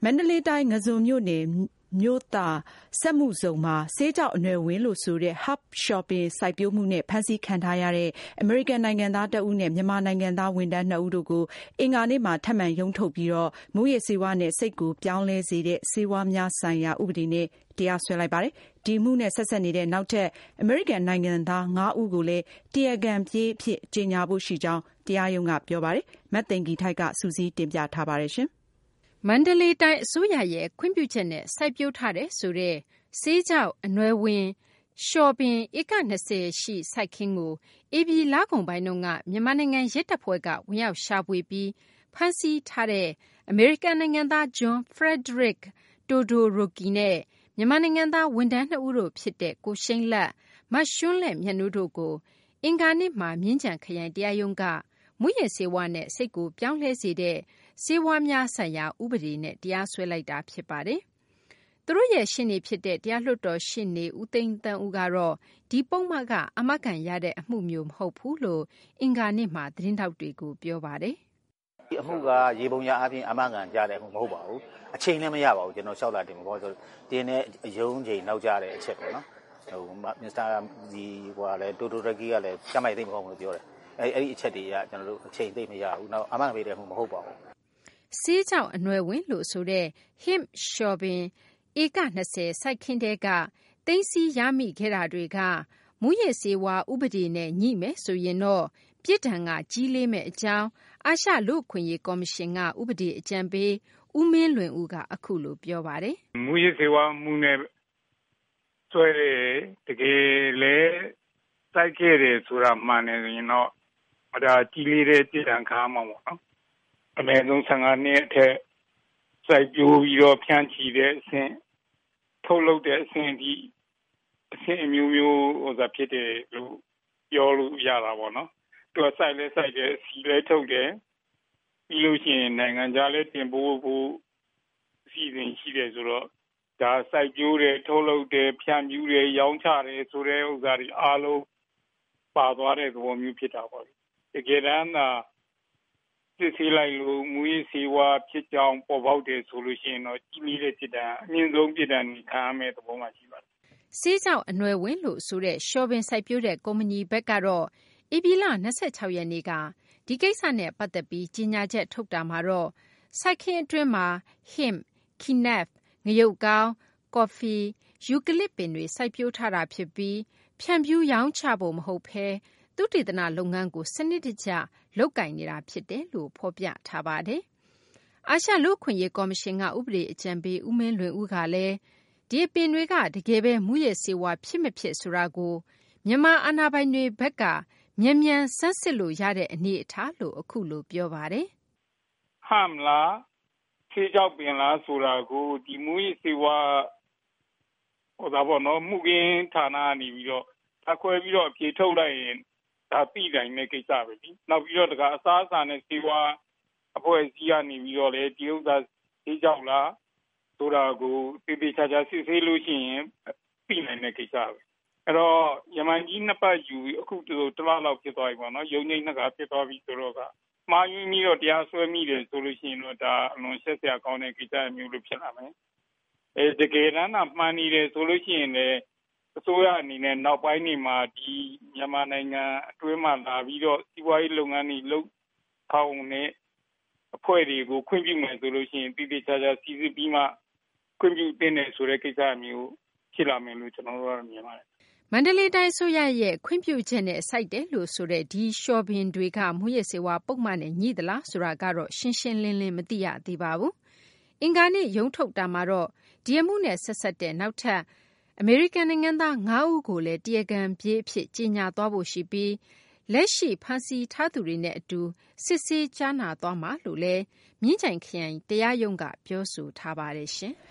မန္တလေးတိုင်းငါးဇွန်မြို့နယ်မြို့သားစက်မှုဇုံမှာဆေးခြောက်အနွယ်ဝင်လို့ဆိုတဲ့ Hub Shopping စိုက်ပျိုးမှုနဲ့ဖမ်းဆီးခံထားရတဲ့အမေရိကန်နိုင်ငံသားတဦးနဲ့မြန်မာနိုင်ငံသားဝန်ထမ်း2ဦးတို့ကိုအင်္ဂါနေ့မှာထပ်မံရုံးထုတ်ပြီးမူးယစ်ဆေးဝါးနဲ့စိတ်ကိုပြောင်းလဲစေတဲ့ဆေးဝါးများဆိုင်ရာဥပဒေနဲ့တရားစွဲလိုက်ပါတယ်။ဒီမှုနဲ့ဆက်စပ်နေတဲ့နောက်ထပ်အမေရိကန်နိုင်ငံသား5ဦးကိုလည်းတရားခံပြေးအဖြစ်ကြေညာဖို့ရှိကြောင်းတရားရုံးကပြောပါတယ်။မသိင်္ဂီထိုက်ကစူးစီးတင်ပြထားပါတယ်။မန္တလေးတိုင်းအစိုးရရဲ့ခွင့်ပြုချက်နဲ့စိုက်ပျိုးထားတဲ့ဆိုတဲ့ဆေးခြောက်အနွယ်ဝင်လျှော်ပင်ဧက20ရှိစိုက်ခင်းကိုဧပြီလကုန်ပိုင်းတုန်းကမြန်မာနိုင်ငံရဲတပ်ဖွဲ့ကဝင်ရောက်ရှာဖွေပြီးဖမ်းဆီးထားတဲ့အမေရိကန်နိုင်ငံသား John Frederick Todoroki နဲ့မြန်မာနိုင်ငံသားဝန်ထမ်း2ဦးတို့ဖြစ်တဲ့ကိုရှိန်းလတ်၊မရွှန်းလဲ့မြတ်နိုးတို့ကိုအင်္ဂါနေ့မှာမြင်းခြံခရိုင်တရားရုံးကမူးယစ်ဆေးဝါးနဲ့စိတ်ကိုပြောင်းလဲစေတဲ့ဆေးဝါးများဆိုင်ရာဥပဒေနဲ့တရားစွဲလိုက်တာဖြစ်ပါတယ်။သူတို့ရဲ့ရှေ့နေဖြစ်တဲ့တရားလွှတ်တော်ရှေ့နေဦးသိန်းသန်းဦးကတော့ဒီပုဒ်မကအာမခံရတဲ့အမှုမျိုးမဟုတ်ဘူးလို့အင်္ဂါနေ့မှာသတင်းထောက်တွေကိုပြောပါတယ်။ဒီအမှုကရေပုံရအပြင်အာမခံရတဲ့အမှုမဟုတ်ပါဘူး။အချိန်လည်းမရပါဘူးကျွန်တော်လျှောက်လာတင်မှာပေါ့ဆိုတင်းနဲ့ရုံးချိန်နောက်ကျတဲ့အချက်ပေါ့နော်။မစ္စတာဒီဟိုကလည်းတိုတိုရကီကလည်းစမိုက်သိမ့်မဟုတ်ဘူးလို့ပြောတယ်။အဲ့ဒီအချက်တွေကကျွန်တော်တို့အချိန်သိမ့်မရဘူး။နောက်အာမခံပေးတဲ့အမှုမဟုတ်ပါဘူး။ဆေးကြောင့်အနွယ်ဝင်လို့ဆိုတဲ့ Hemp Shopping ဧက20စိုက်ခင်းတဲကသိန်းစီရမိခဲ့တာတွေကမူရစ်ဆေးဝါးဥပဒေနဲ့ညှိမယ်ဆိုရင်တော့ပြစ်ဒဏ်ကကြီးလေးမဲ့အကြောင်းအာရှလူ့အခွင့်အရေးကော်မရှင်ကဥပဒေအကြံပေးဦးမင်းလွင်ဦးကအခုလိုပြောပါတယ်။မူရစ်ဆေးဝါးမှုနဲ့ဆွဲတဲ့တကယ်လဲစိုက်ခဲ့တယ်ဆိုတာမှန်တယ်ဆိုရင်တော့ဒါကြီးလေးတဲ့ပြစ်ဒဏ်ခံမှာပေါ့နော်။အနည်းဆုံး15နှစ်အထက်စိုက်ပျိုးပြီးတော့ဖြန့်ချီတဲ့အဆင့်ထုတ်လုပ်တဲ့အဆင့်ဒီအဆင့်အမျိုးမျိုးဖြစ်တယ်လို့ပြောလို့ရတာပေါ့နော်။သူကစိုက်လဲစိုက်တယ်စီလဲထုတ်တယ်ပြီးလို့ရှိရင်နိုင်ငံခြားလဲတင်ပို့ဖို့အစီအစဉ်ရှိတယ်ဆိုတော့ဒါစိုက်ပျိုးတယ်ထုတ်လုပ်တယ်ဖြန့်ဖြူးတယ်ရောင်းချတယ်ဆိုတဲ့ဥစ္စာတွေအားလုံးပါသွားတဲ့သဘောမျိုးဖြစ်တာပေါ့။တကယ်တမ်းသာစစ်ဆေးလိုက်လို့မူရစ်ဆေးဝါးဖြစ်ကြောင်းပေါ်ပေါက်တယ်ဆိုလို့ရှိရင်တော့ကြီးလေးတဲ့ပြည်ဒဏ်အမြင့်ဆုံးပြည်ဒဏ်ကိုခံရမယ့်သဘောမှရှိပါတယ်။ဆေးကြောင့်အနွယ်ဝင်လို့ဆိုတဲ့ရှော့ပင်စိုက်ပျိုးတဲ့ကုမ္ပဏီဘက်ကတော့ဧပြီလ26ရက်နေ့ကဒီကိစ္စနဲ့ပတ်သက်ပြီးကြေညာချက်ထုတ်တာမှာတော့စိုက်ခင်းအတွင်းမှာ hemp, kenaf, ငရုတ်ကောင်း ကော်ဖီ ယူကလစ်ပင်တွေစိုက်ပျိုးထားတာဖြစ်ပြီးဖြန့်ဖြူးရောင်းချဖို့မဟုတ်ဘဲသုတေသနလုပ်ငန်းကိုစနစ်တကျလုပ်ကိုင်နေတာဖြစ်တယ်လို့ဖော်ပြထားပါတယ်။အာရှလူ့အခွင့်အရေးကော်မရှင်ကဥပဒေအကြံပေးဦးမင်းလွင်ဦးကလည်းဒီအပင်တွေကတကယ်ပဲမူရစ်ဆေးဝါးဖြစ်မဖြစ်ဆိုတာကိုမြန်မာအာဏာပိုင်တွေဘက်ကမြန်မြန်ဆန်းစစ်လို့ရတဲ့အနေအထားလို့အခုလိုပြောပါတယ်။ဟမ်လားဆေးကြောက်ပင်လားဆိုတာကိုဒီမူရစ်ဆေးဝါးဒါပေါ့နော်မှုကင်းဌာနကနေပြီးတော့အခွဲပြီးတော့အပြေထုတ်လိုက်ရင်ဒါပြည်တိုင်းနဲ့ကိစ္စပဲလीနောက်ပြီးတော့တကအစားအစာနဲ့ဆေးဝါးအဖွဲ့အစည်းကနေပြီးတော့လေဒီဥစ္စာဆေးကြောက်လားဆိုတာကိုတိတိကျကျစစ်ဆေးလို့ရှိရင်ပြည်နိုင်တဲ့ကိစ္စပဲအဲ့တော့ယမန်ကြီးနှစ်ပတ်ယူအခုတလားလောက်ဖြစ်သွားပြီပေါ့နော်ရုံငိမ့်နှစ်ကဖြစ်သွားပြီဆိုတော့ကမှားယွင်းပြီးတော့တရားစွဲမိတယ်ဆိုလို့ရှိရင်တော့ဒါအလွန်ရှက်စရာကောင်းတဲ့ကိစ္စမျိုးလို့ဖြစ်လာမယ်တကယ်တမ်းမှန်နေတယ်ဆိုလို့ရှိရင်လည်းအစိုးရအနေနဲ့နောက်ပိုင်းနေမှာဒီမြန်မာနိုင်ငံအတွင်းမှာလာပြီးတော့စီးပွားရေးလုပ်ငန်းတွေလုပ်ဆောင်နေအဖွဲ့တွေကိုခွင့်ပြုမယ်ဆိုလို့ရှိရင်တိတိကျကျစီစစ်ပြီးမှခွင့်ပြုတင်တယ်ဆိုတဲ့ကိစ္စမျိုးဖြစ်လာမယ်လို့ကျွန်တော်တို့ကမြင်ပါတယ်မန္တလေးတိုင်းဆိုရရဲ့ခွင့်ပြုချက်နဲ့စိုက်တယ်လို့ဆိုတဲ့ဒီရှော့ဘင်တွေကမူရစ်စေဝါပုံမှန်နဲ့ညှိသလားဆိုတာကတော့ရှင်းရှင်းလင်းလင်းမသိရသေးပါဘူး။အင်္ဂါနေ့ရုံးထုတ်တာမှာတော့ဒီအမှုနဲ့ဆက်ဆက်တဲ့နောက်ထပ်အမေရိကန်နိုင်ငံသား5ဦးကိုလည်းတရားခံပြေးအဖြစ်ကြေညာသွားဖို့ရှိပြီးလက်ရှိဖမ်းဆီးထားသူတွေနဲ့အတူစစ်ဆေးကြားနာသွားမှာလို့လည်းမြင်းကြိုင်ခရိုင်တရားရုံးကပြောဆိုထားပါတယ်ရှင်။